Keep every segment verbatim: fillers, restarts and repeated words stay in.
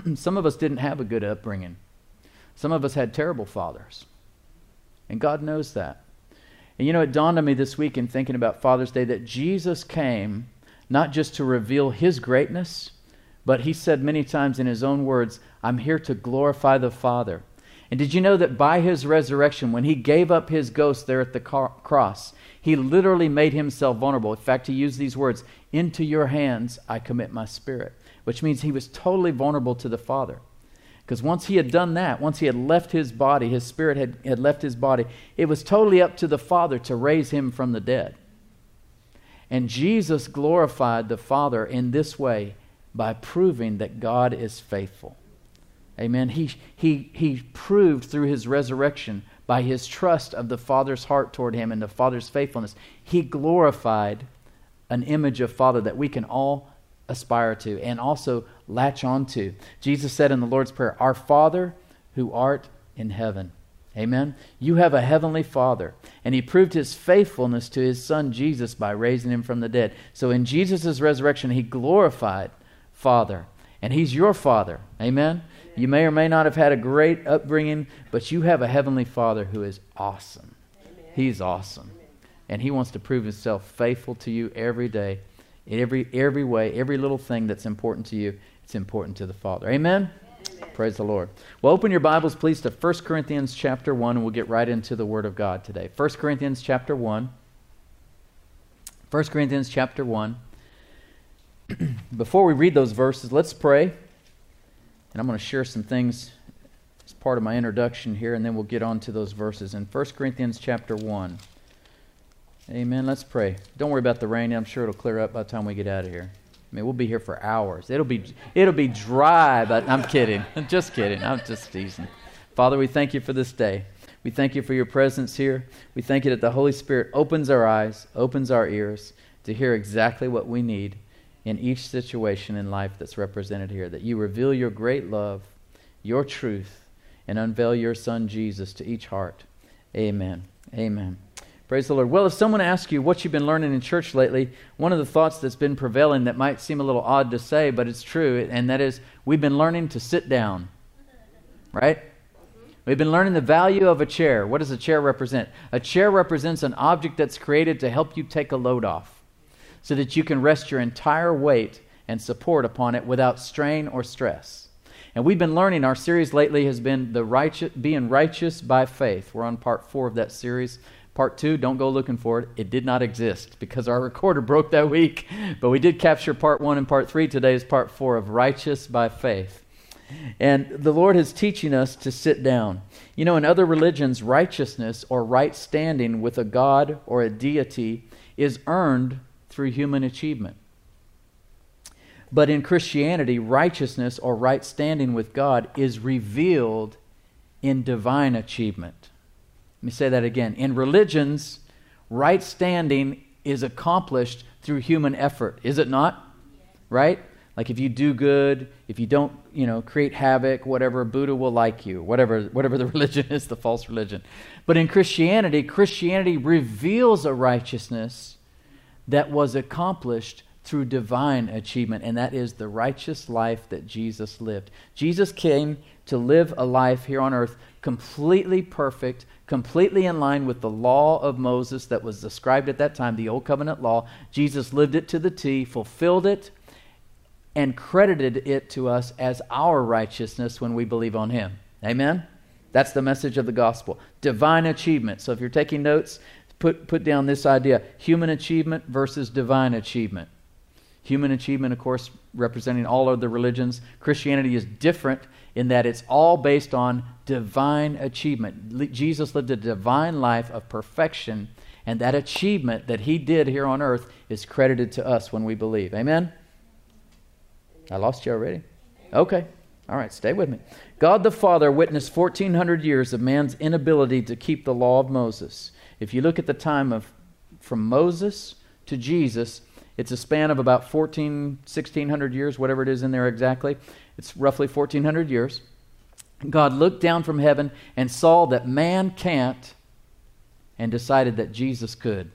Some of us didn't have a good upbringing. Some of us had terrible fathers. And God knows that. And you know, it dawned on me this week in thinking about Father's Day that Jesus came not just to reveal his greatness, but he said many times in his own words, I'm here to glorify the Father. And did you know that by his resurrection, when he gave up his ghost there at the cross, he literally made himself vulnerable. In fact, he used these words, into your hands I commit my spirit, which means he was totally vulnerable to the Father. Because once he had done that, once he had left his body, his spirit had, had left his body, it was totally up to the Father to raise him from the dead. And Jesus glorified the Father in this way by proving that God is faithful. Amen. He, he, he proved through his resurrection, by his trust of the Father's heart toward him and the Father's faithfulness, he glorified an image of Father that we can all aspire to and also latch on to. Jesus said in the Lord's Prayer, Our Father who art in heaven. Amen. You have a heavenly Father. And he proved his faithfulness to his Son Jesus by raising him from the dead. So in Jesus' resurrection, he glorified Father. And he's your Father. Amen. You may or may not have had a great upbringing, but you have a heavenly Father who is awesome. Amen. He's awesome. Amen. And he wants to prove himself faithful to you every day, in every, every way, every little thing that's important to you, it's important to the Father. Amen? Amen? Praise the Lord. Well, open your Bibles, please, to First Corinthians chapter one, and we'll get right into the Word of God today. First Corinthians chapter one. First Corinthians chapter one. Before we read those verses, let's pray. And I'm going to share some things as part of my introduction here, and then we'll get on to those verses in First Corinthians chapter one. Amen. Let's pray. Don't worry about the rain. I'm sure it'll clear up by the time we get out of here. I mean, we'll be here for hours. It'll be it'll be dry, but I'm kidding. I'm just kidding. I'm just teasing. Father, we thank you for this day. We thank you for your presence here. We thank you that the Holy Spirit opens our eyes, opens our ears to hear exactly what we need in each situation in life that's represented here, that you reveal your great love, your truth, and unveil your Son Jesus to each heart. Amen. Amen. Praise the Lord. Well, if someone asks you what you've been learning in church lately, one of the thoughts that's been prevailing that might seem a little odd to say, but it's true, and that is we've been learning to sit down. Right? We've been learning the value of a chair. What does a chair represent? A chair represents an object that's created to help you take a load off, so that you can rest your entire weight and support upon it without strain or stress. And we've been learning, our series lately has been the righteous, being righteous by faith. We're on part four of that series. Part two, don't go looking for it. It did not exist because our recorder broke that week. But we did capture part one and part three. Today is part four of righteous by faith. And the Lord is teaching us to sit down. You know, in other religions, righteousness or right standing with a God or a deity is earned through human achievement. But in Christianity, righteousness or right standing with God is revealed in divine achievement. Let me say that again. In religions, right standing is accomplished through human effort, is it not? Right? Like if you do good, if you don't, you know, create havoc, whatever, Buddha will like you, whatever, whatever the religion is, the false religion. But in Christianity, Christianity reveals a righteousness that was accomplished through divine achievement, and that is the righteous life that Jesus lived. Jesus came to live a life here on earth completely perfect, completely in line with the law of Moses that was described at that time, the Old Covenant law. Jesus lived it to the T, fulfilled it, and credited it to us as our righteousness when we believe on him. Amen? That's the message of the gospel. Divine achievement. So if you're taking notes, Put put down this idea, human achievement versus divine achievement. Human achievement, of course, representing all of the religions. Christianity is different in that it's all based on divine achievement. Le- Jesus lived a divine life of perfection, and that achievement that he did here on earth is credited to us when we believe. Amen? I lost you already? Okay. All right, stay with me. God the Father witnessed fourteen hundred years of man's inability to keep the law of Moses. If you look at the time of from Moses to Jesus, it's a span of about fourteen, sixteen hundred years, whatever it is in there exactly. It's roughly fourteen hundred years. God looked down from heaven and saw that man can't and decided that Jesus could.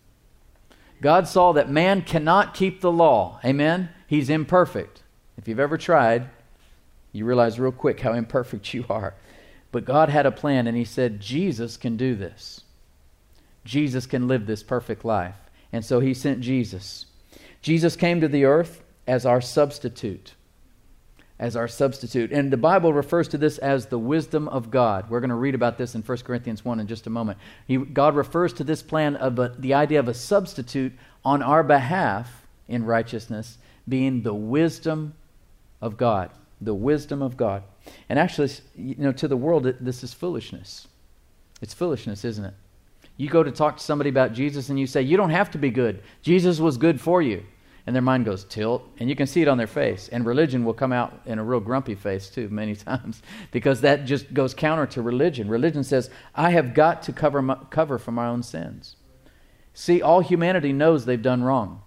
God saw that man cannot keep the law. Amen? He's imperfect. If you've ever tried, You realize real quick how imperfect you are. But God had a plan, and he said, Jesus can do this. Jesus can live this perfect life. And so he sent Jesus. Jesus came to the earth as our substitute. As our substitute. And the Bible refers to this as the wisdom of God. We're going to read about this in First Corinthians one in just a moment. He, God refers to this plan of a, the idea of a substitute on our behalf in righteousness being the wisdom of God. The wisdom of God. And actually, you know, to the world, this is foolishness. It's foolishness, isn't it? You go to talk to somebody about Jesus and you say, you don't have to be good. Jesus was good for you. And their mind goes tilt, and you can see it on their face. And religion will come out in a real grumpy face too many times, because that just goes counter to religion. Religion says, I have got to cover my, cover for my own sins. See, all humanity knows they've done wrong.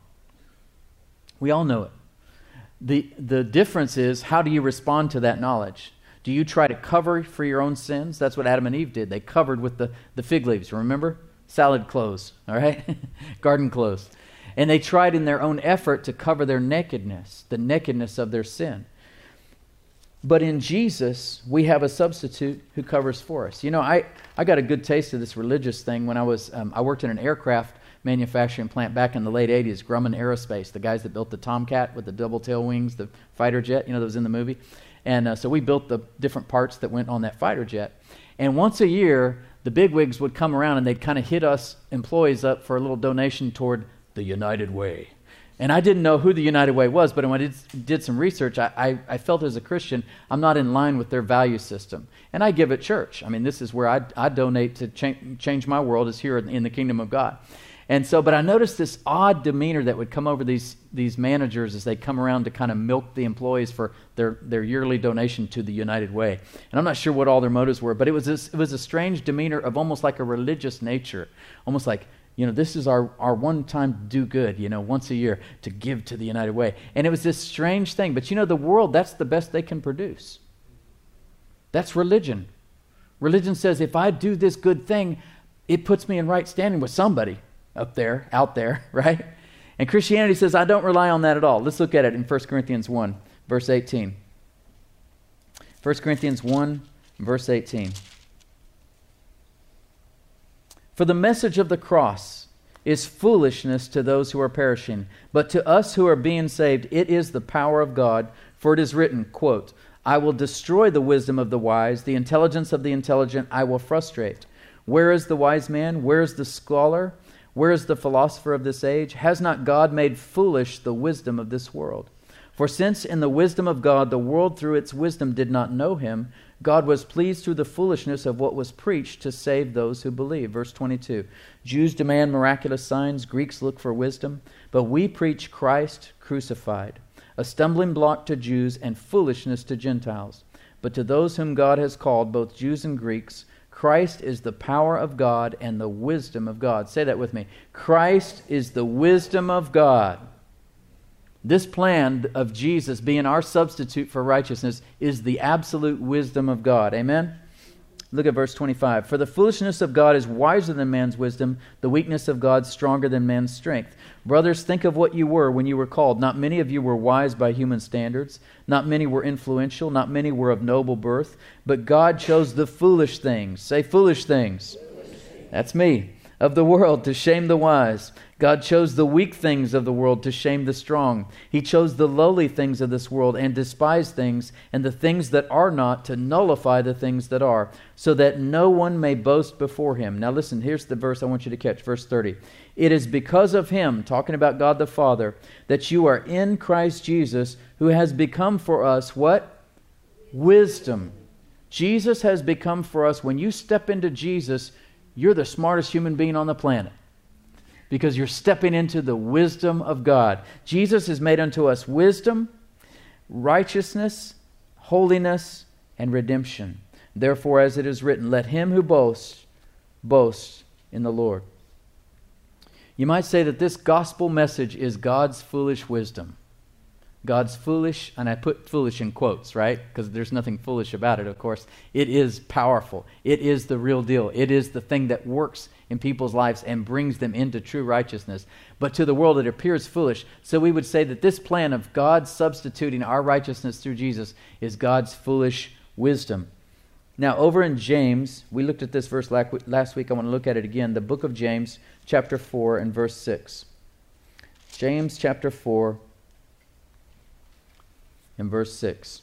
We all know it. The, the difference is, how do you respond to that knowledge? Do you try to cover for your own sins? That's what Adam and Eve did. They covered with the, the fig leaves, remember? Salad clothes, all right? Garden clothes. And they tried in their own effort to cover their nakedness, the nakedness of their sin. But in Jesus, we have a substitute who covers for us. You know, I, I got a good taste of this religious thing when I was, um, I worked in an aircraft manufacturing plant back in the late eighties, Grumman Aerospace, the guys that built the Tomcat with the double tail wings, the fighter jet, you know, that was in the movie. And uh, so we built the different parts that went on that fighter jet. And once a year, the bigwigs would come around and they'd kind of hit us employees up for a little donation toward the United Way. And I didn't know who the United Way was, but when I did, did some research, I, I, I felt as a Christian, I'm not in line with their value system. And I give at church. I mean, this is where I, I donate to cha- change my world, is here in the kingdom of God. And so, but I noticed this odd demeanor that would come over these these managers as they come around to kind of milk the employees for their, their yearly donation to the United Way. And I'm not sure what all their motives were, but it was this, it was a strange demeanor of almost like a religious nature, almost like, you know, this is our, our one time do good, you know, once a year to give to the United Way. And it was this strange thing. But you know, the world, that's the best they can produce. That's religion. Religion says, if I do this good thing, it puts me in right standing with somebody up there, out there, right? And Christianity says, I don't rely on that at all. Let's look at it in First Corinthians one, verse eighteen. First Corinthians one, verse eighteen. For the message of the cross is foolishness to those who are perishing, but to us who are being saved, it is the power of God. For it is written, quote, I will destroy the wisdom of the wise, the intelligence of the intelligent I will frustrate. Where is the wise man? Where is the scholar? Where is the philosopher of this age? Has not God made foolish the wisdom of this world? For since in the wisdom of God the world through its wisdom did not know him, God was pleased through the foolishness of what was preached to save those who believe. Verse twenty-two, Jews demand miraculous signs, Greeks look for wisdom, but we preach Christ crucified, a stumbling block to Jews and foolishness to Gentiles. But to those whom God has called, both Jews and Greeks, Christ is the power of God and the wisdom of God. Say that with me. Christ is the wisdom of God. This plan of Jesus being our substitute for righteousness is the absolute wisdom of God. Amen? Look at verse twenty-five. For the foolishness of God is wiser than man's wisdom, the weakness of God stronger than man's strength. Brothers, think of what you were when you were called. Not many of you were wise by human standards. Not many were influential. Not many were of noble birth. But God chose the foolish things. Say foolish things. That's me. Of the world to shame the wise. God chose the weak things of the world to shame the strong. He chose the lowly things of this world and despised things and the things that are not to nullify the things that are, so that no one may boast before him. Now listen, here's the verse I want you to catch, verse thirty. It is because of him, talking about God the Father, that you are in Christ Jesus, who has become for us what? Wisdom. Jesus has become for us. When you step into Jesus, you're the smartest human being on the planet, because you're stepping into the wisdom of God. Jesus has made unto us wisdom, righteousness, holiness, and redemption. Therefore, as it is written, let him who boasts, boast in the Lord. You might say that this gospel message is God's foolish wisdom. God's foolish, and I put foolish in quotes, right? Because there's nothing foolish about it, of course. It is powerful. It is the real deal. It is the thing that works in people's lives and brings them into true righteousness. But to the world it appears foolish. So we would say that this plan of God substituting our righteousness through Jesus is God's foolish wisdom. Now, over in James, we looked at this verse last week. I want to look at it again. The book of James, chapter four and verse six. James chapter four and verse six.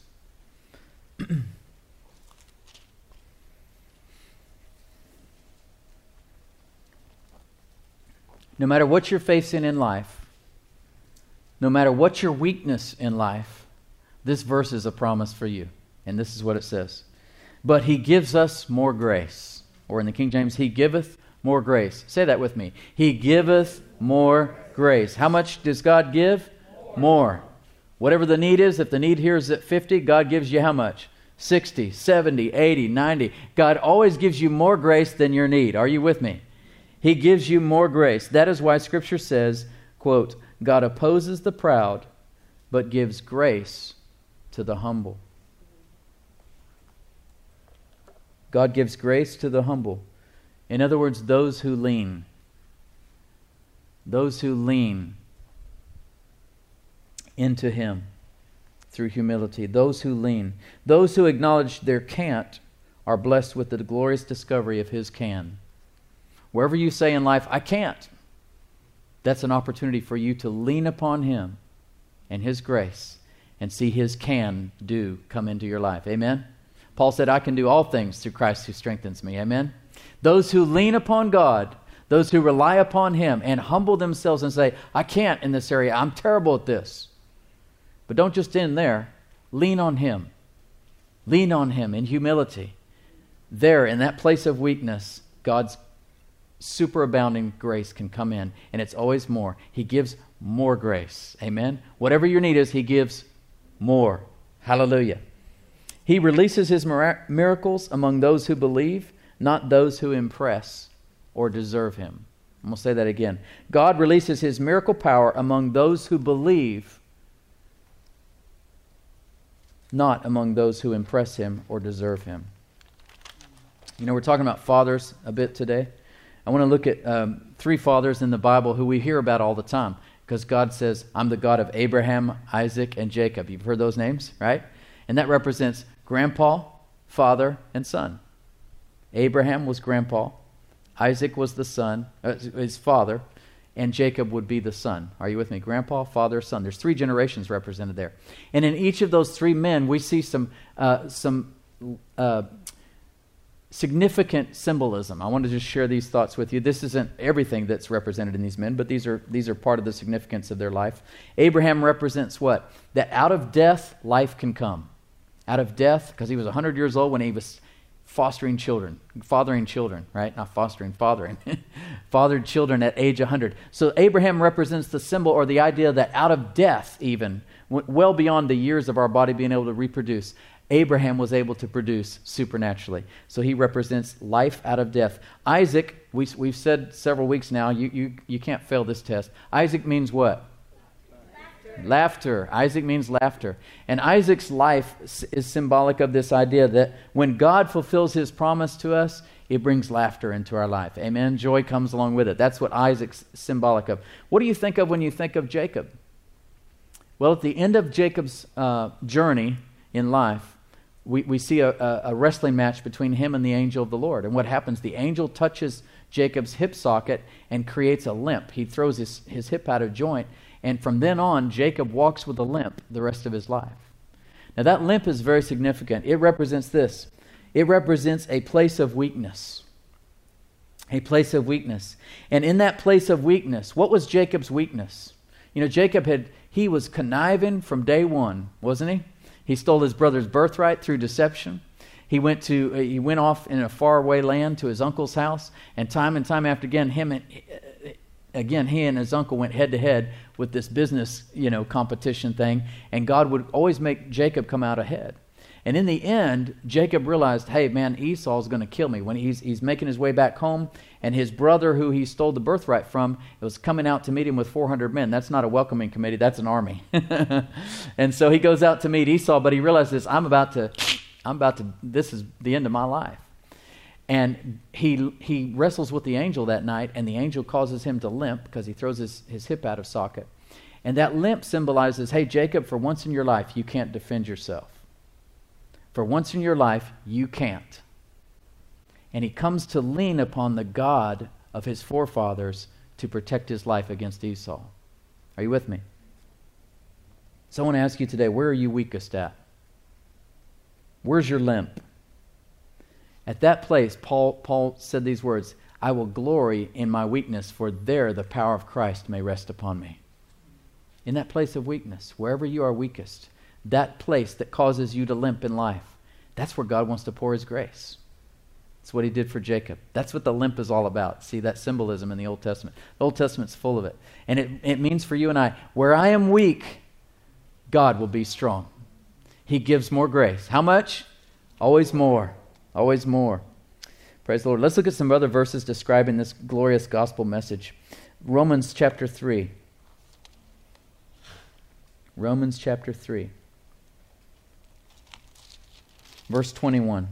No matter what you're facing in life, no matter what your weakness in life, this verse is a promise for you. And this is what it says. But he gives us more grace. Or in the King James, he giveth more grace. Say that with me. He giveth more grace. How much does God give? More. More. Whatever the need is, if the need here is at fifty, God gives you how much? sixty, seventy, eighty, ninety. God always gives you more grace than your need. Are you with me? He gives you more grace. That is why Scripture says, quote, God opposes the proud, but gives grace to the humble. God gives grace to the humble. In other words, those who lean. Those who lean into Him through humility. Those who lean. Those who acknowledge their can't are blessed with the glorious discovery of His can. Wherever you say in life, I can't, that's an opportunity for you to lean upon Him and His grace and see His can do come into your life. Amen? Paul said, I can do all things through Christ who strengthens me. Amen? Those who lean upon God, those who rely upon Him and humble themselves and say, I can't in this area. I'm terrible at this. But don't just end there. Lean on Him. Lean on Him in humility. There, in that place of weakness, God's superabounding grace can come in, and it's always more. He gives more grace. Amen? Whatever your need is, He gives more. Hallelujah. He releases His mir- miracles among those who believe, not those who impress or deserve Him. I'm going to say that again. God releases His miracle power among those who believe, not among those who impress Him or deserve Him. You know, we're talking about fathers a bit today. I want to look at um, three fathers in the Bible who we hear about all the time, because God says, I'm the God of Abraham, Isaac, and Jacob. You've heard those names, right? And that represents grandpa, father, and son. Abraham was grandpa. Isaac was the son, uh, his father, and Jacob would be the son. Are you with me? Grandpa, father, son. There's three generations represented there. And in each of those three men, we see some uh, some uh, significant symbolism. I want to just share these thoughts with you. This isn't everything that's represented in these men, but these are these are part of the significance of their life. Abraham represents what? That out of death, life can come. Out of death, because he was one hundred years old when he was fostering children, fathering children, right? Not fostering, fathering. Fathered children at age one hundred. So Abraham represents the symbol or the idea that out of death even, well beyond the years of our body being able to reproduce, Abraham was able to produce supernaturally. So he represents life out of death. Isaac, we, we've said several weeks now, you, you, you can't fail this test. Isaac means what? Laughter. Laughter. Isaac means laughter. And Isaac's life is symbolic of this idea that when God fulfills His promise to us, it brings laughter into our life. Amen? Joy comes along with it. That's what Isaac's symbolic of. What do you think of when you think of Jacob? Well, at the end of Jacob's uh, journey in life, we, we see a, a wrestling match between him and the angel of the Lord. And what happens? The angel touches Jacob's hip socket and creates a limp. He throws his, his hip out of joint. And from then on, Jacob walks with a limp the rest of his life. Now that limp is very significant. It represents this. It represents a place of weakness. A place of weakness. And in that place of weakness, what was Jacob's weakness? You know, Jacob had, he was conniving from day one, wasn't he? He stole his brother's birthright through deception. He went to, uh, he went off in a faraway land to his uncle's house, and time and time after again, him and, uh, again, he and his uncle went head to head with this business, you know, competition thing, and God would always make Jacob come out ahead. And in the end, Jacob realized, hey, man, Esau's going to kill me. When he's, he's making his way back home, and his brother, who he stole the birthright from, was coming out to meet him with four hundred men. That's not a welcoming committee. That's an army. And so he goes out to meet Esau, but he realizes, I'm about to, I'm about to, this is the end of my life. And he he wrestles with the angel that night, and the angel causes him to limp because he throws his, his hip out of socket. And that limp symbolizes, hey, Jacob, for once in your life, you can't defend yourself. For once in your life, you can't. And he comes to lean upon the God of his forefathers to protect his life against Esau. Are you with me? So I want to ask you today, where are you weakest at? Where's your limp? At that place, Paul, Paul said these words, I will glory in my weakness, for there the power of Christ may rest upon me. In that place of weakness, wherever you are weakest, that place that causes you to limp in life, that's where God wants to pour his grace. That's what he did for Jacob. That's what the limp is all about. See that symbolism in the Old Testament. The Old Testament's full of it. And it, it means for you and I, where I am weak, God will be strong. He gives more grace. How much? Always more. Always more. Praise the Lord. Let's look at some other verses describing this glorious gospel message. Romans chapter three. Romans chapter three. Verse twenty-one.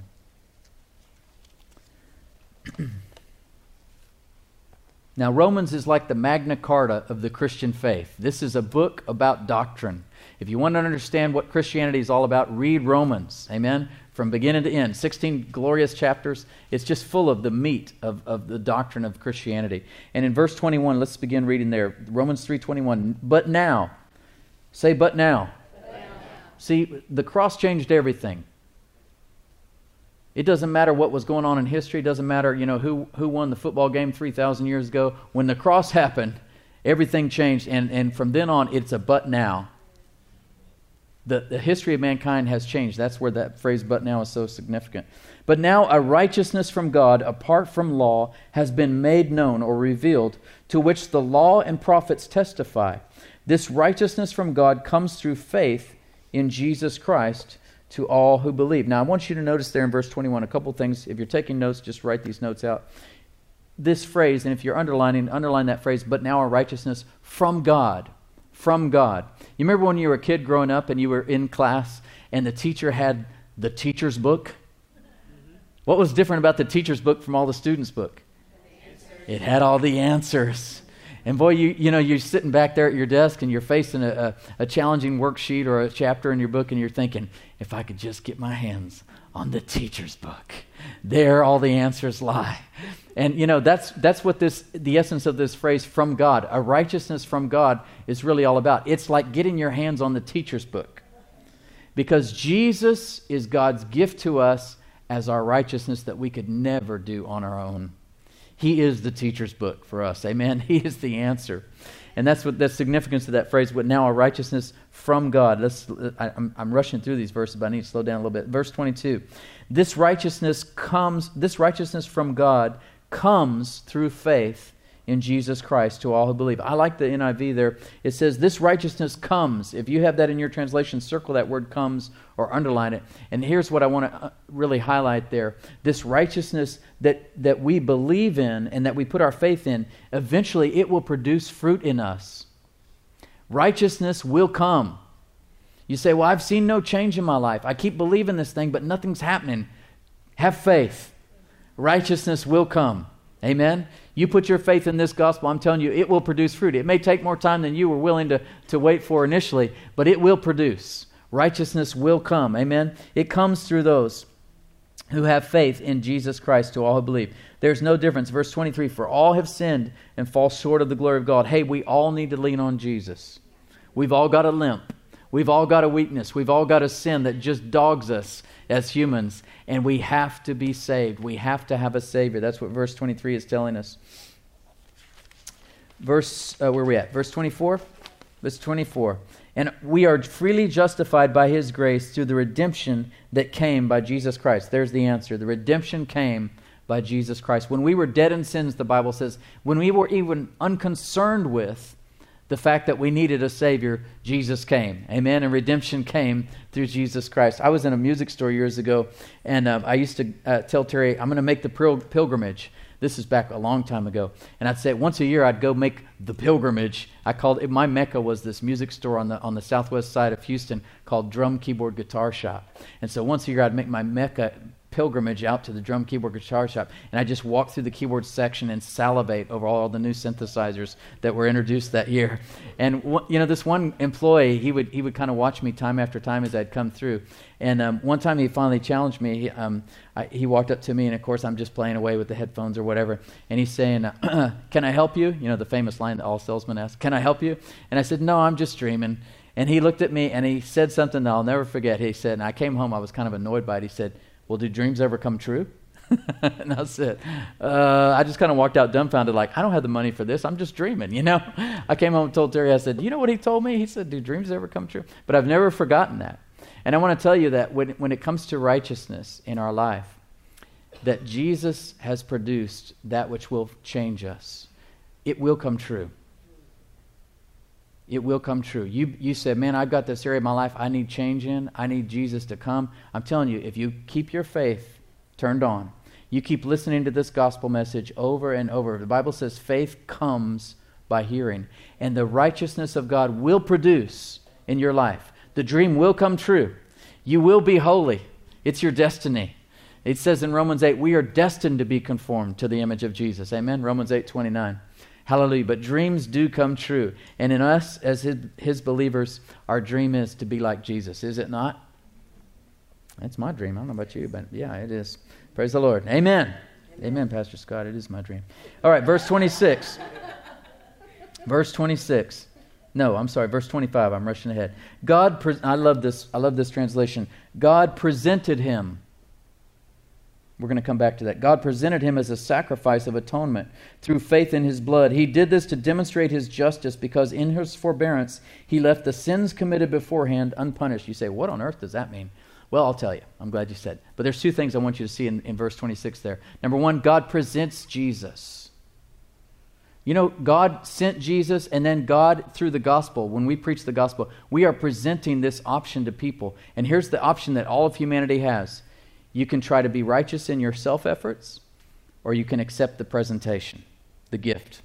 Now, Romans is like the Magna Carta of the Christian faith. This is a book about doctrine. If you want to understand what Christianity is all about, read Romans. Amen? From beginning to end. sixteen glorious chapters. It's just full of the meat of, of the doctrine of Christianity. And in verse twenty-one, let's begin reading there. Romans three twenty-one. But now. Say, but now. But now. See, the cross changed everything. It doesn't matter what was going on in history. It doesn't matter, you know, who, who won the football game three thousand years ago. When the cross happened, everything changed. And, and from then on, it's a but now. The, the history of mankind has changed. That's where that phrase but now is so significant. But now a righteousness from God, apart from law, has been made known or revealed, to which the law and prophets testify. This righteousness from God comes through faith in Jesus Christ to all who believe. Now, I want you to notice there in verse twenty-one a couple things. If you're taking notes, just write these notes out. This phrase, and if you're underlining, underline that phrase, but now our righteousness from God. From God. You remember when you were a kid growing up and you were in class and the teacher had the teacher's book? What was different about the teacher's book from all the students' book? It had all the answers. And boy, you you know, you're sitting back there at your desk and you're facing a, a, a challenging worksheet or a chapter in your book and you're thinking, if I could just get my hands on the teacher's book, there all the answers lie. And you know, that's that's what this the essence of this phrase, from God, a righteousness from God, is really all about. It's like getting your hands on the teacher's book. Because Jesus is God's gift to us as our righteousness that we could never do on our own. He is the teacher's book for us. Amen. He is the answer. And that's what the significance of that phrase, but now a righteousness from God. Let's, I, I'm, I'm rushing through these verses, but I need to slow down a little bit. Verse twenty-two. This righteousness comes, this righteousness from God comes through faith in Jesus Christ to all who believe. I like the N I V there. It says, this righteousness comes. If you have that in your translation, circle that word comes or underline it. And here's what I want to really highlight there. This righteousness that, that we believe in and that we put our faith in, eventually it will produce fruit in us. Righteousness will come. You say, well, I've seen no change in my life. I keep believing this thing, but nothing's happening. Have faith. Righteousness will come. Amen? You put your faith in this gospel, I'm telling you, it will produce fruit. It may take more time than you were willing to, to wait for initially, but it will produce. Righteousness will come. Amen? It comes through those who have faith in Jesus Christ to all who believe. There's no difference. Verse twenty-three, for all have sinned and fall short of the glory of God. Hey, we all need to lean on Jesus. We've all got a limp. We've all got a weakness. We've all got a sin that just dogs us as humans. And we have to be saved. We have to have a Savior. That's what verse twenty-three is telling us. Verse, uh, where are we at? Verse twenty-four? Verse twenty-four. And we are freely justified by His grace through the redemption that came by Jesus Christ. There's the answer. The redemption came by Jesus Christ. When we were dead in sins, the Bible says, when we were even unconcerned with The fact that we needed a Savior, Jesus came. Amen. And redemption came through Jesus Christ. I was in a music store years ago, and uh, I used to uh, tell Terry, I'm going to make the pil- pilgrimage. This is back a long time ago. And I'd say once a year I'd go make the pilgrimage. I called it, my Mecca was this music store on the on the southwest side of Houston called Drum Keyboard Guitar Shop. And so once a year I'd make my Mecca pilgrimage out to the Drum Keyboard Guitar Shop, and I just walk through the keyboard section and salivate over all the new synthesizers that were introduced that year. And you know, this one employee, he would he would kind of watch me time after time as I'd come through. And um, one time he finally challenged me. He, um, I, he walked up to me, and of course I'm just playing away with the headphones or whatever. And he's saying, uh, "Can I help you?" You know, the famous line that all salesmen ask, "Can I help you?" And I said, "No, I'm just dreaming." And he looked at me and he said something that I'll never forget. He said, and I came home, I was kind of annoyed by it. He said, "Well, do dreams ever come true?" And I said, uh, I just kind of walked out dumbfounded, like, I don't have the money for this. I'm just dreaming, you know. I came home and told Terry, I said, you know what he told me? He said, do dreams ever come true? But I've never forgotten that. And I want to tell you that when, when it comes to righteousness in our life, that Jesus has produced that which will change us. It will come true. It will come true. You you said, man, I've got this area of my life I need change in. I need Jesus to come. I'm telling you, if you keep your faith turned on, you keep listening to this gospel message over and over. The Bible says faith comes by hearing. And the righteousness of God will produce in your life. The dream will come true. You will be holy. It's your destiny. It says in Romans eight, we are destined to be conformed to the image of Jesus. Amen? Romans eight twenty-nine. Hallelujah. But dreams do come true. And in us, as his, his believers, our dream is to be like Jesus. Is it not? That's my dream. I don't know about you, but yeah, it is. Praise the Lord. Amen. Amen, Amen Pastor Scott. It is my dream. All right, verse twenty-six. Verse twenty-six. No, I'm sorry, verse twenty-five. I'm rushing ahead. God, pre- I love this. I love this translation. God presented him. We're going to come back to that. God presented him as a sacrifice of atonement through faith in his blood. He did this to demonstrate his justice because in his forbearance he left the sins committed beforehand unpunished. You say, what on earth does that mean? Well, I'll tell you. I'm glad you said. But there's two things I want you to see in, in verse twenty-six there. Number one, God presents Jesus. You know, God sent Jesus, and then God, through the gospel, when we preach the gospel, we are presenting this option to people. And here's the option that all of humanity has. You can try to be righteous in your self-efforts, or you can accept the presentation, the gift.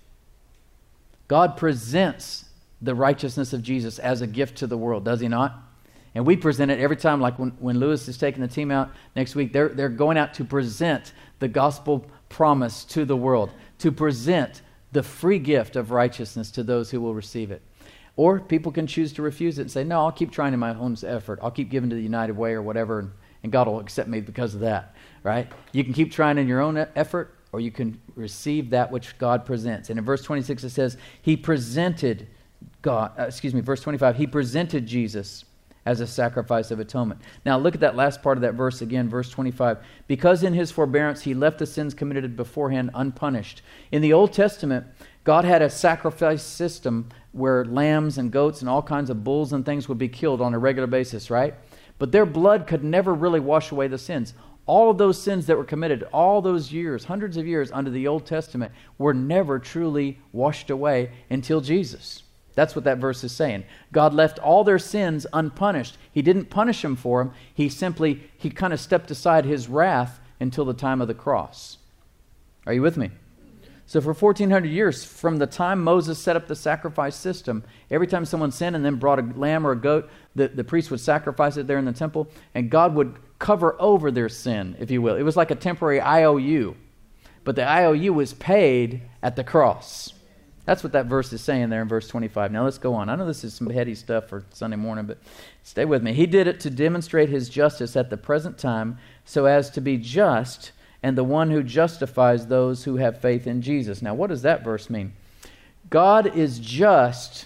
God presents the righteousness of Jesus as a gift to the world, does he not? And we present it every time, like when, when Lewis is taking the team out next week, they're, they're going out to present the gospel promise to the world, to present the free gift of righteousness to those who will receive it. Or people can choose to refuse it and say, no, I'll keep trying in my own effort. I'll keep giving to the United Way or whatever, and, and God will accept me because of that, right? You can keep trying in your own effort, or you can receive that which God presents. And in verse twenty-six it says, he presented God, uh, excuse me, verse twenty-five, he presented Jesus as a sacrifice of atonement. Now look at that last part of that verse again, verse twenty-five. Because in his forbearance he left the sins committed beforehand unpunished. In the Old Testament, God had a sacrifice system where lambs and goats and all kinds of bulls and things would be killed on a regular basis, right? But their blood could never really wash away the sins. All of those sins that were committed, all those years, hundreds of years under the Old Testament, were never truly washed away until Jesus. That's what that verse is saying. God left all their sins unpunished. He didn't punish them for them. He simply, he kind of stepped aside his wrath until the time of the cross. Are you with me? So for fourteen hundred years, from the time Moses set up the sacrifice system, every time someone sinned and then brought a lamb or a goat, the, the priest would sacrifice it there in the temple, and God would cover over their sin, if you will. It was like a temporary I O U. But the I O U was paid at the cross. That's what that verse is saying there in verse twenty-five. Now let's go on. I know this is some heady stuff for Sunday morning, but stay with me. He did it to demonstrate his justice at the present time so as to be just and the one who justifies those who have faith in Jesus. Now what does that verse mean? God is just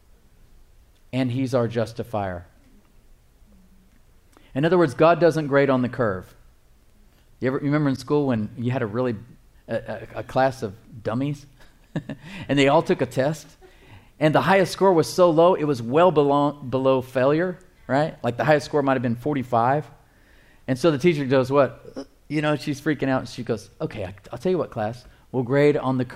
and he's our justifier. In other words, God doesn't grade on the curve. You ever you remember in school when you had a really a, a, a class of dummies? And they all took a test, and the highest score was so low, it was well below, below failure, right? Like the highest score might have been forty-five. And so the teacher goes, what? You know, she's freaking out, and she goes, okay, I'll tell you what, class, we'll grade on the curve.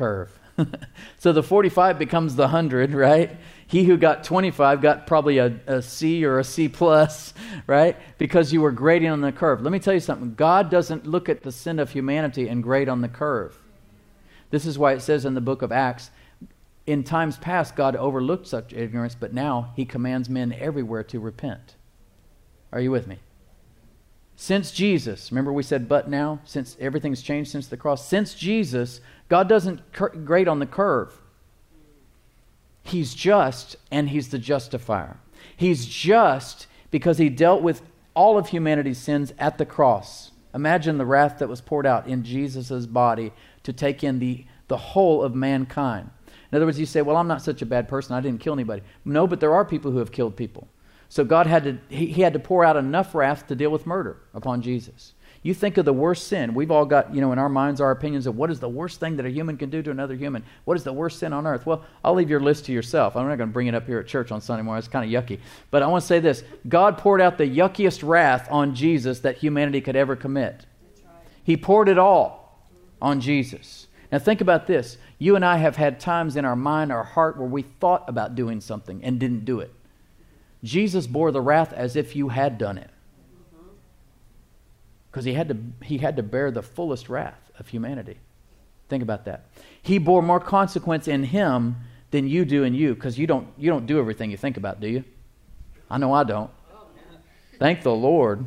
So the forty-five becomes the one hundred, right? He who got twenty-five got probably a, a C or a C plus, right? Because you were grading on the curve. Let me tell you something. God doesn't look at the sin of humanity and grade on the curve. This is why it says in the book of Acts, in times past, God overlooked such ignorance, but now he commands men everywhere to repent. Are you with me? Since Jesus, remember we said but now, since everything's changed since the cross, since Jesus, God doesn't cur- grade on the curve. He's just, and he's the justifier. He's just because he dealt with all of humanity's sins at the cross. Imagine the wrath that was poured out in Jesus' body to take in the, the whole of mankind. In other words, you say, well, I'm not such a bad person. I didn't kill anybody. No, but there are people who have killed people. So God had to, he, he had to pour out enough wrath to deal with murder upon Jesus. You think of the worst sin. We've all got, you know, in our minds, our opinions of what is the worst thing that a human can do to another human. What is the worst sin on earth? Well, I'll leave your list to yourself. I'm not going to bring it up here at church on Sunday morning. It's kind of yucky. But I want to say this. God poured out the yuckiest wrath on Jesus that humanity could ever commit. That's right. He poured it all on Jesus. Now think about this. You and I have had times in our mind, our heart, where we thought about doing something and didn't do it. Jesus bore the wrath as if you had done it. Because he had to he had to bear the fullest wrath of humanity. Think about that. He bore more consequence in him than you do in you, because you don't you don't do everything you think about, do you? I know I don't. Thank the Lord.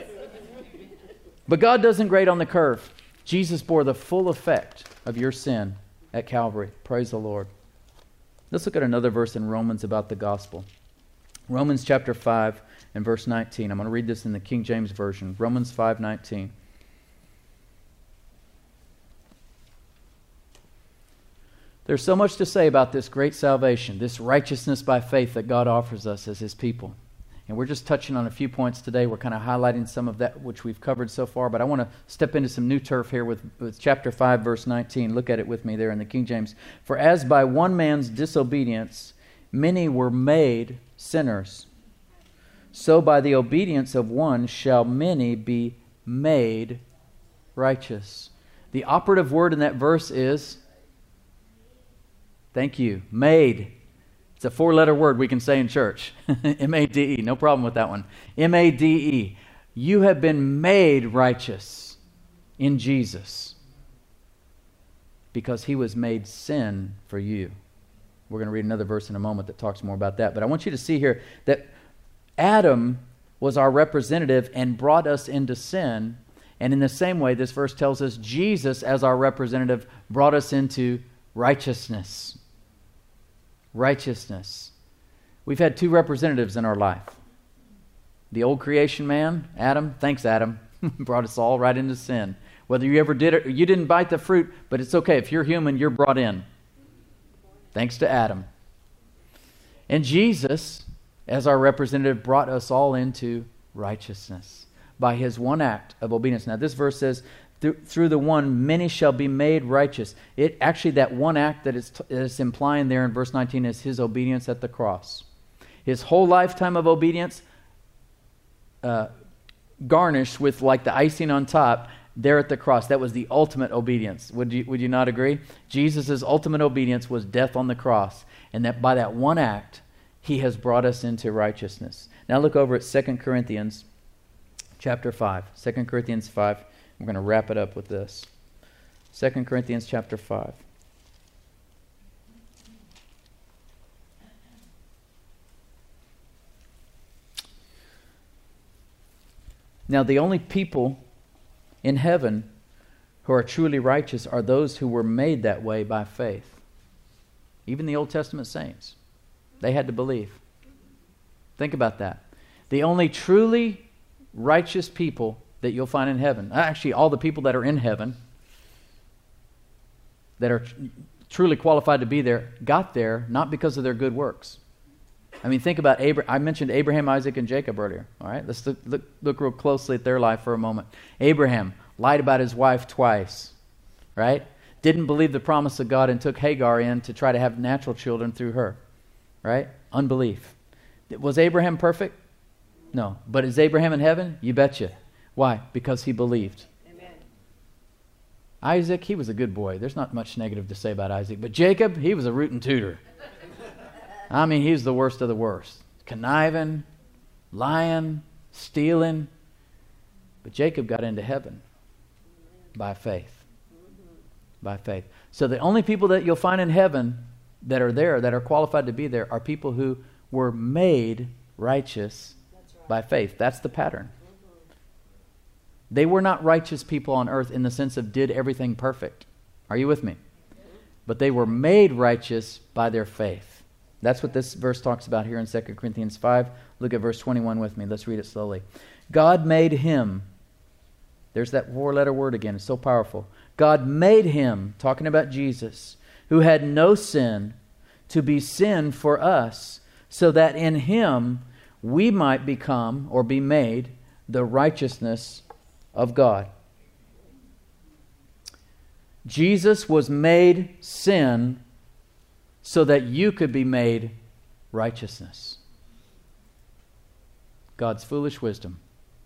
But God doesn't grade on the curve. Jesus bore the full effect of your sin at Calvary. Praise the Lord. Let's look at another verse in Romans about the gospel. Romans chapter five and verse nineteen. I'm going to read this in the King James Version. Romans five nineteen. There's so much to say about this great salvation, this righteousness by faith that God offers us as his people. And we're just touching on a few points today. We're kind of highlighting some of that which we've covered so far. But I want to step into some new turf here with, with chapter five, verse nineteen. Look at it with me there in the King James. For as by one man's disobedience many were made sinners, so by the obedience of one shall many be made righteous. The operative word in that verse is, thank you, made. It's a four-letter word we can say in church. M A D E, no problem with that one. M A D E. You have been made righteous in Jesus because he was made sin for you. We're going to read another verse in a moment that talks more about that. But I want you to see here that Adam was our representative and brought us into sin. And in the same way, this verse tells us Jesus, as our representative, brought us into righteousness. Righteousness. We've had two representatives in our life. The old creation man, Adam, thanks Adam, brought us all right into sin. Whether you ever did it or you didn't bite the fruit, but it's okay. If you're human, you're brought in. Thanks to Adam. And Jesus, as our representative, brought us all into righteousness by his one act of obedience. Now this verse says, through the one many shall be made righteous. It actually, that one act that it's, it's implying there in verse nineteen is his obedience at the cross. His whole lifetime of obedience uh, garnished with like the icing on top there at the cross. That was the ultimate obedience. Would you, would you not agree? Jesus' ultimate obedience was death on the cross. And that by that one act, he has brought us into righteousness. Now look over at Second Corinthians chapter five. Second Corinthians five. We're going to wrap it up with this. Second Corinthians chapter five. Now the only people in heaven who are truly righteous are those who were made that way by faith. Even the Old Testament saints, they had to believe. Think about that. The only truly righteous people that you'll find in heaven, actually all the people that are in heaven that are truly qualified to be there, got there not because of their good works. I mean, think about Abraham. I mentioned Abraham, Isaac, and Jacob earlier. All right, let's look, look, look real closely at their life for a moment. Abraham lied about his wife twice, right? Didn't believe the promise of God and took Hagar in to try to have natural children through her, right? Unbelief. Was Abraham perfect? No. But is Abraham in heaven? You betcha. Why? Because he believed. Amen. Isaac, he was a good boy. There's not much negative to say about Isaac. But Jacob, he was a rootin' tooter. I mean, he's the worst of the worst. Conniving, lying, stealing. But Jacob got into heaven by faith. By faith. So the only people that you'll find in heaven that are there, that are qualified to be there, are people who were made righteous right. by faith. That's the pattern. Mm-hmm. They were not righteous people on earth in the sense of did everything perfect. Are you with me? Mm-hmm. But they were made righteous by their faith. That's what this verse talks about here in Second Corinthians five. Look at verse twenty-one with me. Let's read it slowly. God made him. There's that four-letter word again. It's so powerful. God made him, talking about Jesus, who had no sin, to be sin for us, so that in him we might become or be made the righteousness of God. Jesus was made sin so that you could be made righteousness. God's foolish wisdom.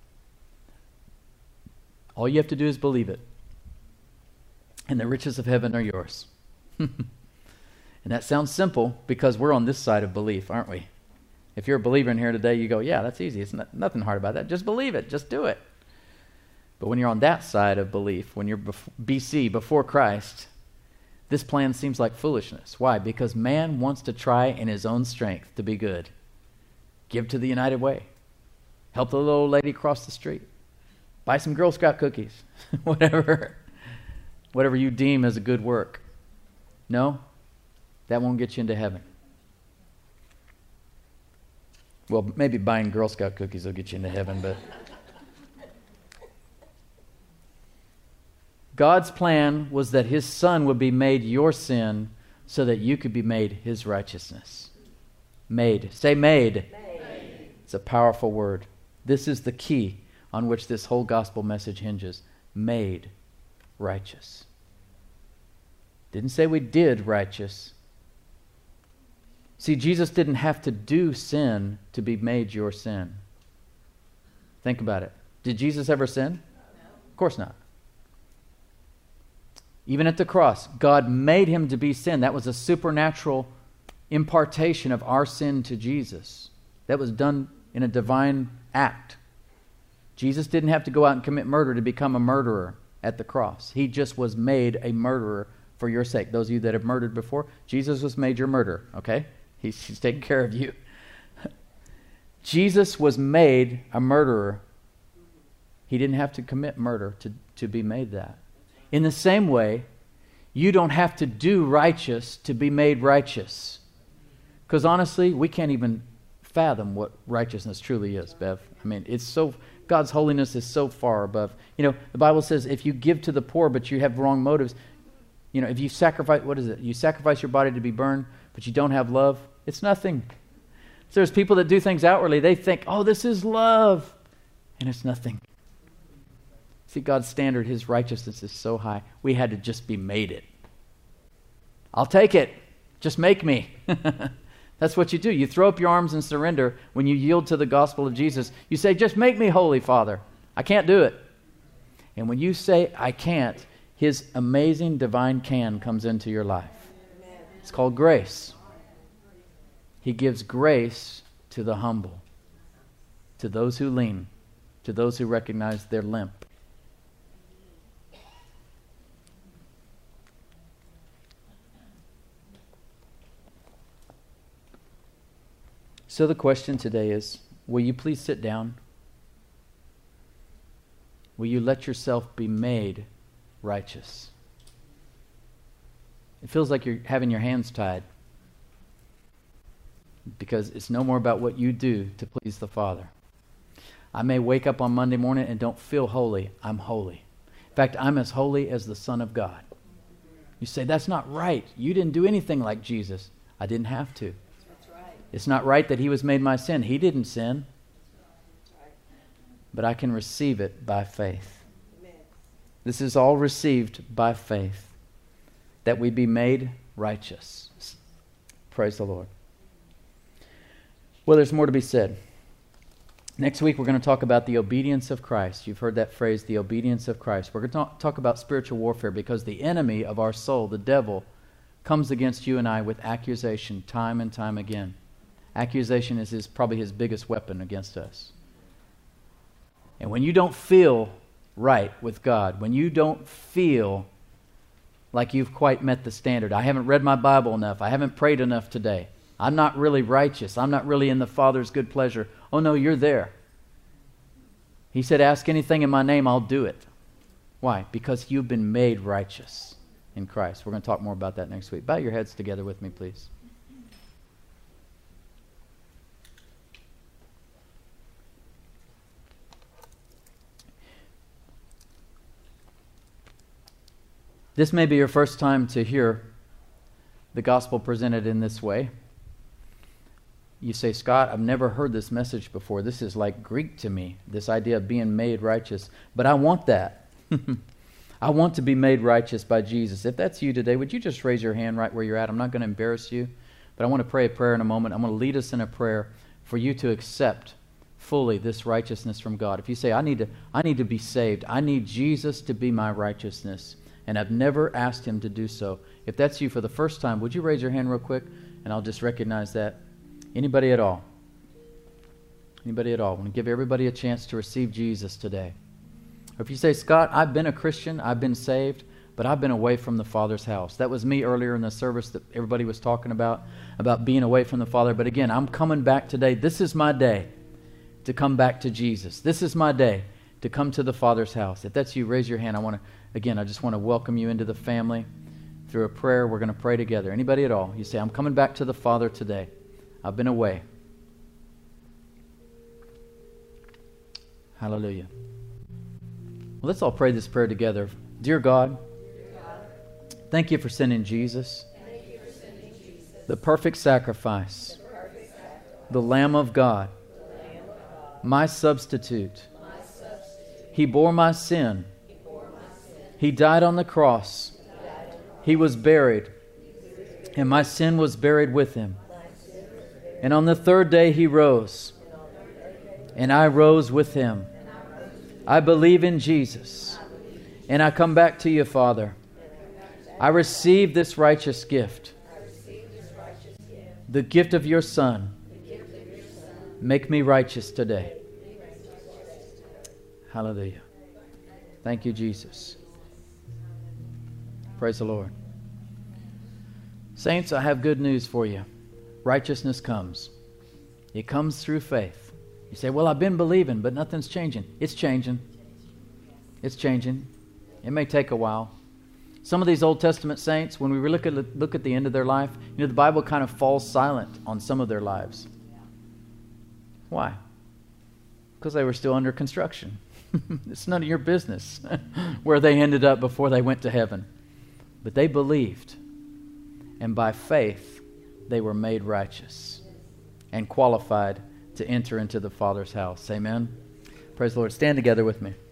All you have to do is believe it. And the riches of heaven are yours. And that sounds simple because we're on this side of belief, aren't we? If you're a believer in here today, you go, yeah, that's easy. It's not, nothing hard about that. Just believe it. Just do it. But when you're on that side of belief, when you're B C, before Christ, this plan seems like foolishness. Why? Because man wants to try in his own strength to be good. Give to the United Way. Help the little old lady cross the street. Buy some Girl Scout cookies. Whatever. Whatever you deem as a good work. No, that won't get you into heaven. Well, maybe buying Girl Scout cookies will get you into heaven, but God's plan was that his Son would be made your sin so that you could be made his righteousness. Made. Say made. Made. It's a powerful word. This is the key on which this whole gospel message hinges. Made righteous. Didn't say we did righteous. See, Jesus didn't have to do sin to be made your sin. Think about it. Did Jesus ever sin? No. Of course not. Even at the cross, God made him to be sin. That was a supernatural impartation of our sin to Jesus. That was done in a divine act. Jesus didn't have to go out and commit murder to become a murderer at the cross. He just was made a murderer for your sake. Those of you that have murdered before, Jesus was made your murderer, okay? He's, he's taking care of you. Jesus was made a murderer. He didn't have to commit murder to, to be made that. In the same way, you don't have to do righteous to be made righteous. Because honestly, we can't even fathom what righteousness truly is, Bev. I mean, it's so... God's holiness is so far above. You know, the Bible says if you give to the poor but you have wrong motives, you know, if you sacrifice, what is it? You sacrifice your body to be burned, but you don't have love, it's nothing. So there's people that do things outwardly. They think, oh, this is love. And it's nothing. See, God's standard, his righteousness is so high. We had to just be made it. I'll take it. Just make me. That's what you do. You throw up your arms and surrender when you yield to the gospel of Jesus. You say, just make me holy, Father. I can't do it. And when you say, I can't, his amazing divine can comes into your life. It's called grace. He gives grace to the humble, to those who lean, to those who recognize their limp. So the question today is, will you please sit down? Will you let yourself be made righteous? It feels like you're having your hands tied because it's no more about what you do to please the Father. I may wake up on Monday morning and don't feel holy. I'm holy. In fact, I'm as holy as the Son of God. You say, that's not right. You didn't do anything like Jesus. I didn't have to. It's not right that he was made my sin. He didn't sin. But I can receive it by faith. This is all received by faith, that we be made righteous. Praise the Lord. Well, there's more to be said. Next week, we're going to talk about the obedience of Christ. You've heard that phrase, the obedience of Christ. We're going to talk, talk about spiritual warfare because the enemy of our soul, the devil, comes against you and I with accusation time and time again. Accusation is his, probably his biggest weapon against us. And when you don't feel right with God, when you don't feel like you've quite met the standard, I haven't read my Bible enough, I haven't prayed enough today, I'm not really righteous, I'm not really in the Father's good pleasure. Oh no, you're there. He said, ask anything in my name, I'll do it. Why? Because you've been made righteous in Christ. We're going to talk more about that next week. Bow your heads together with me, please. This may be your first time to hear the gospel presented in this way. You say, Scott, I've never heard this message before. This is like Greek to me, this idea of being made righteous. But I want that. I want to be made righteous by Jesus. If that's you today, would you just raise your hand right where you're at? I'm not going to embarrass you, but I want to pray a prayer in a moment. I'm going to lead us in a prayer for you to accept fully this righteousness from God. If you say, I need to, I need to be saved. I need Jesus to be my righteousness, and I've never asked Him to do so. If that's you for the first time, would you raise your hand real quick, and I'll just recognize that. Anybody at all? Anybody at all? I want to give everybody a chance to receive Jesus today. Or if you say, Scott, I've been a Christian, I've been saved, but I've been away from the Father's house. That was me earlier in the service that everybody was talking about, about being away from the Father. But again, I'm coming back today. This is my day to come back to Jesus. This is my day to come to the Father's house. If that's you, raise your hand. I want to, again, I just want to welcome you into the family through a prayer. We're going to pray together. Anybody at all? You say, I'm coming back to the Father today. I've been away. Hallelujah. Well, let's all pray this prayer together. Dear God, Dear God thank you for sending Jesus, you for sending Jesus the perfect sacrifice, the, perfect sacrifice, the Lamb of God, Lamb of God my, substitute. my substitute. He bore my sin. He, bore my sin. He died on the cross. He, on the cross. He was buried, he was buried. And my sin was buried with Him. And on the third day He rose, and I rose with Him. I believe in Jesus, and I come back to you, Father. I receive this righteous gift, the gift of your Son. Make me righteous today. Hallelujah. Thank you, Jesus. Praise the Lord. Saints, I have good news for you. Righteousness comes. It comes through faith. You say, well, I've been believing, but nothing's changing. It's changing. It's changing. It may take a while. Some of these Old Testament saints, when we look at, look at the end of their life, you know, the Bible kind of falls silent on some of their lives. Why? Because they were still under construction. It's none of your business where they ended up before they went to heaven. But they believed, and by faith, they were made righteous and qualified to enter into the Father's house. Amen. Praise the Lord. Stand together with me.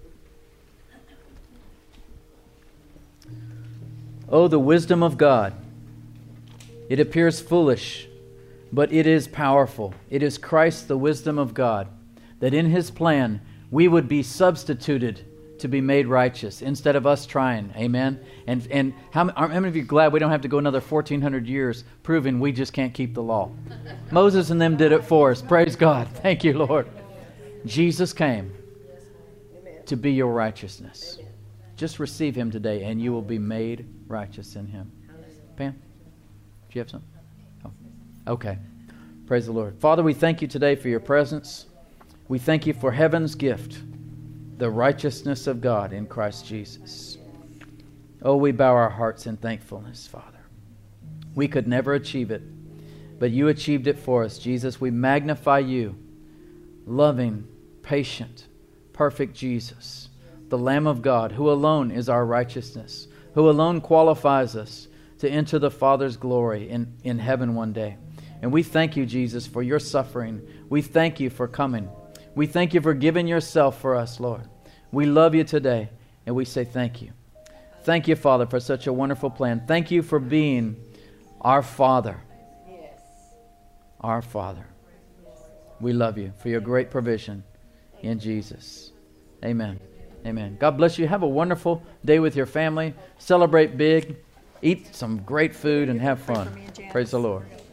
Oh, the wisdom of God. It appears foolish, but it is powerful. It is Christ, the wisdom of God, that in His plan we would be substituted to be made righteous instead of us trying. Amen. And and how, how many of you are glad we don't have to go another fourteen hundred years proving we just can't keep the law? Moses and them did it for us. Praise God. Thank you, Lord. Jesus came to be your righteousness. Just receive Him today and you will be made righteous in Him. Pam, do you have something? Oh, okay. Praise the Lord. Father, we thank you today for your presence. We thank you for heaven's gift, the righteousness of God in Christ Jesus. Oh, we bow our hearts in thankfulness, Father. We could never achieve it, but you achieved it for us, Jesus. We magnify you, loving, patient, perfect Jesus, the Lamb of God, who alone is our righteousness, who alone qualifies us to enter the Father's glory in, in heaven one day. And we thank you, Jesus, for your suffering. We thank you for coming. We thank you for giving yourself for us, Lord. We love you today, and we say thank you. Thank you, Father, for such a wonderful plan. Thank you for being our Father. Our Father. We love you for your great provision. in Jesus. Amen. Amen. God bless you. Have a wonderful day with your family. Celebrate big. Eat some great food and have fun. Praise the Lord.